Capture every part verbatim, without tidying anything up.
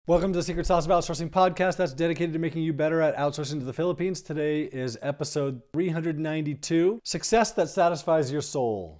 Welcome to the Secret Sauce of Outsourcing podcast that's dedicated to making you better at outsourcing to the Philippines. Today is episode three hundred ninety-two, Success That Satisfies Your Soul.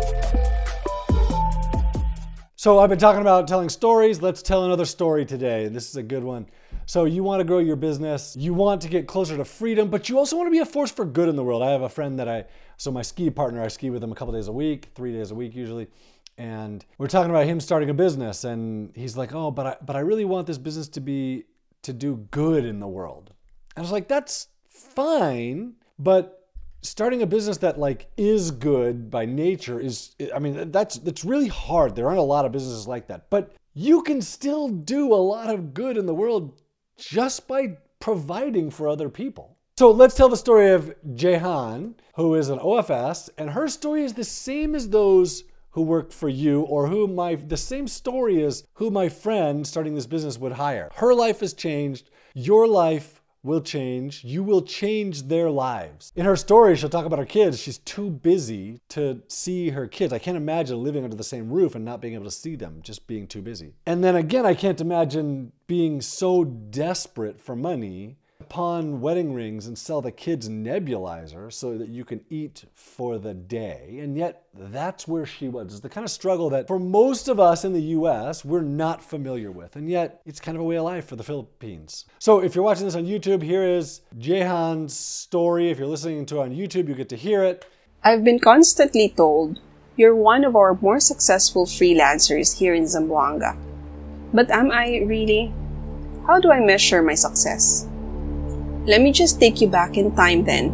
So I've been talking about telling stories. Let's tell another story today. This is a good one. So you want to grow your business. You want to get closer to freedom, but you also want to be a force for good in the world. I have a friend that I, so my ski partner, I ski with him a couple days a week, three days a week usually. And we're talking about him starting a business, and he's like, oh, but I, but I really want this business to be, to do good in the world. I was like, that's fine, but starting a business that like is good by nature is, I mean, that's, that's really hard. There aren't a lot of businesses like that, but you can still do a lot of good in the world just by providing for other people. So let's tell the story of Jehan, who is an O F S, and her story is the same as those who worked for you, or who my, the same story as who my friend starting this business would hire. Her life has changed. Your life will change. You will change their lives. In her story, she'll talk about her kids. She's too busy to see her kids. I can't imagine living under the same roof and not being able to see them, just being too busy. And then again, I can't imagine being so desperate for money, pawn wedding rings and sell the kids nebulizer so that you can eat for the day. And yet that's where she was. It's the kind of struggle that for most of us in the U S, we're not familiar with. And yet it's kind of a way of life for the Philippines. So if you're watching this on YouTube, here is Jehan's story. If you're listening to it on YouTube, you get to hear it. I've been constantly told, you're one of our more successful freelancers here in Zamboanga. But am I really? How do I measure my success? Let me just take you back in time then.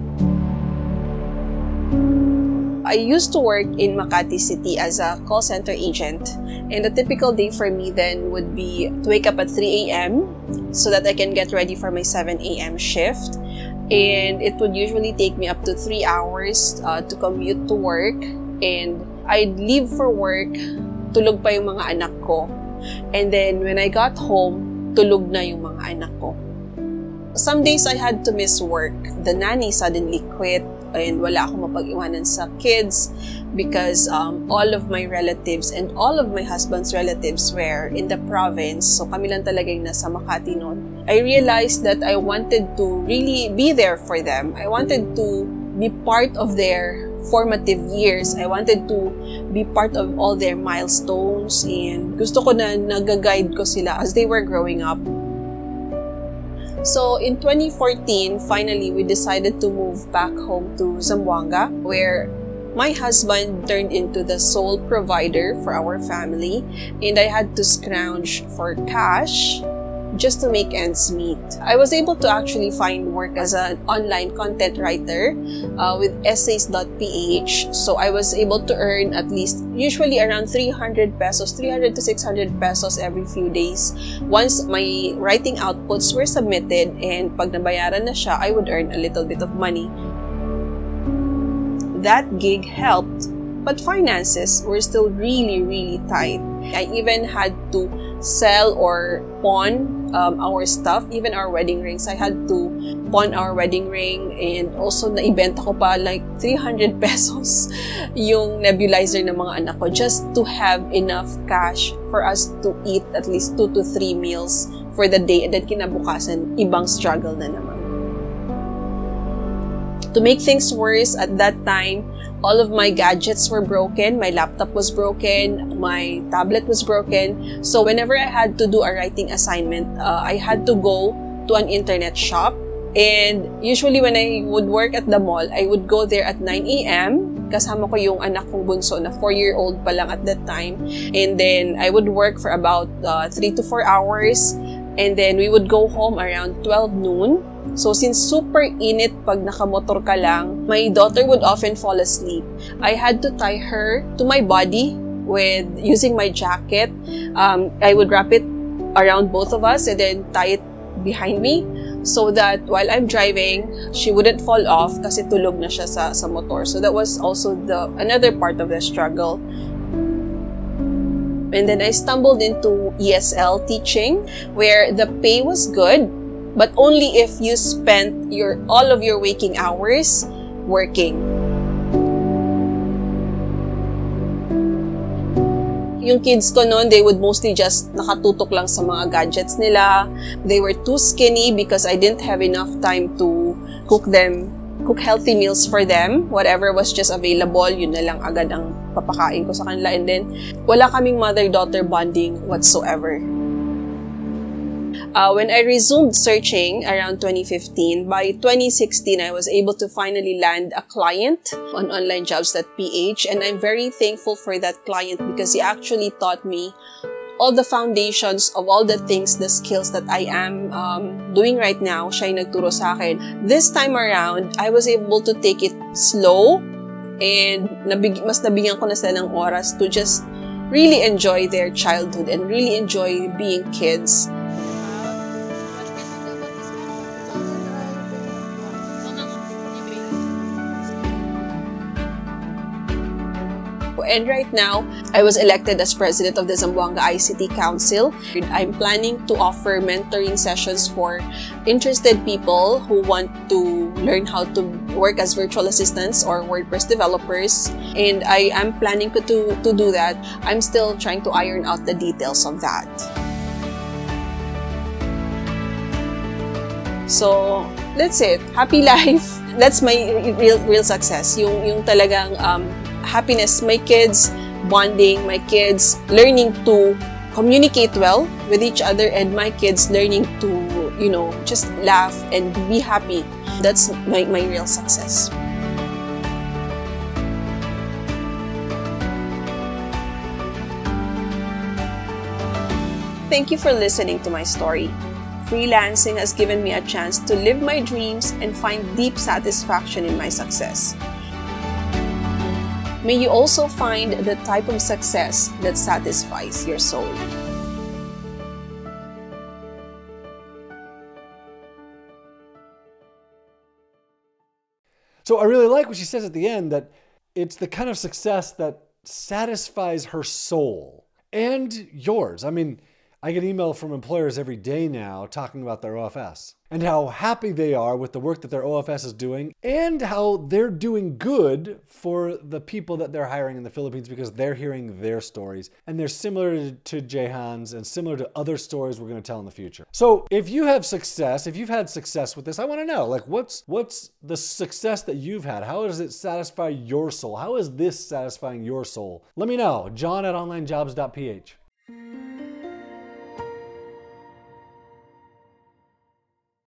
I used to work in Makati City as a call center agent, and a typical day for me then would be to wake up at three a.m. so that I can get ready for my seven a.m. shift. And it would usually take me up to three hours uh, to commute to work, and I'd leave for work, tulog pa yung mga anak ko. And then when I got home, tulog na yung mga anak ko. Some days I had to miss work. The nanny suddenly quit and wala akong mapag-iwanan sa kids because um, all of my relatives and all of my husband's relatives were in the province. So kami lang talaga yung nasa Makati noon. I realized that I wanted to really be there for them. I wanted to be part of their formative years. I wanted to be part of all their milestones, and gusto ko na nag-guide ko sila as they were growing up. So in twenty fourteen, finally, we decided to move back home to Zamboanga, where my husband turned into the sole provider for our family, and I had to scrounge for cash just to make ends meet. I was able to actually find work as an online content writer uh, with essays dot p h. So I was able to earn at least usually around three hundred pesos, three hundred to six hundred pesos every few days. Once my writing outputs were submitted and pag nabayaran na siya, I would earn a little bit of money. That gig helped, but finances were still really, really tight. I even had to sell or pawn um, our stuff, even our wedding rings. I had to pawn our wedding ring, and also naibenta ko pa like three hundred pesos yung nebulizer ng mga anak ko just to have enough cash for us to eat at least two to three meals for the day, and then kinabukasan, ibang struggle na naman. To make things worse, at that time, all of my gadgets were broken. My laptop was broken. My tablet was broken. So whenever I had to do a writing assignment, uh, I had to go to an internet shop. And usually when I would work at the mall, I would go there at nine a.m. Kasama ko yung anak kong bunso na four-year-old pa lang at that time. And then I would work for about uh, three to four hours. And then we would go home around twelve noon. So since super init pag nakamotor ka lang, my daughter would often fall asleep. I had to tie her to my body with using my jacket. Um, I would wrap it around both of us and then tie it behind me so that while I'm driving, she wouldn't fall off kasi tulog na siya sa, sa motor. So that was also the another part of the struggle. And then I stumbled into E S L teaching, where the pay was good, but only if you spent your all of your waking hours working. Yung kids ko noon, they would mostly just nakatutok lang sa mga gadgets nila. They were too skinny because I didn't have enough time to cook them, cook healthy meals for them. Whatever was just available, yun na lang agad ang papakain ko sa kanila. And then, wala kaming mother-daughter bonding whatsoever. Uh, when I resumed searching around twenty fifteen, by twenty sixteen, I was able to finally land a client on online jobs dot p h, and I'm very thankful for that client because he actually taught me all the foundations of all the things, the skills that I am um, doing right now. Siya yung nagturo sa akin. This time around, I was able to take it slow and nabig mas nabigyan ko na sila ng oras to just really enjoy their childhood and really enjoy being kids. And right now, I was elected as president of the Zamboanga I C T Council. I'm planning to offer mentoring sessions for interested people who want to learn how to work as virtual assistants or WordPress developers. And I am planning to, to do that. I'm still trying to iron out the details of that. So, that's it. Happy life. That's my real real success. Yung, yung talagang um, happiness, my kids bonding, my kids learning to communicate well with each other, and my kids learning to, you know, just laugh and be happy. That's my, my real success. Thank you for listening to my story. Freelancing has given me a chance to live my dreams and find deep satisfaction in my success. May you also find the type of success that satisfies your soul. So I really like what she says at the end, that it's the kind of success that satisfies her soul and yours. I mean, I get email from employers every day now talking about their O F S and how happy they are with the work that their O F S is doing and how they're doing good for the people that they're hiring in the Philippines because they're hearing their stories, and they're similar to Jehan's and similar to other stories we're going to tell in the future. So if you have success, if you've had success with this, I want to know, like, what's what's the success that you've had? How does it satisfy your soul? How is this satisfying your soul? Let me know. John at online jobs dot p h.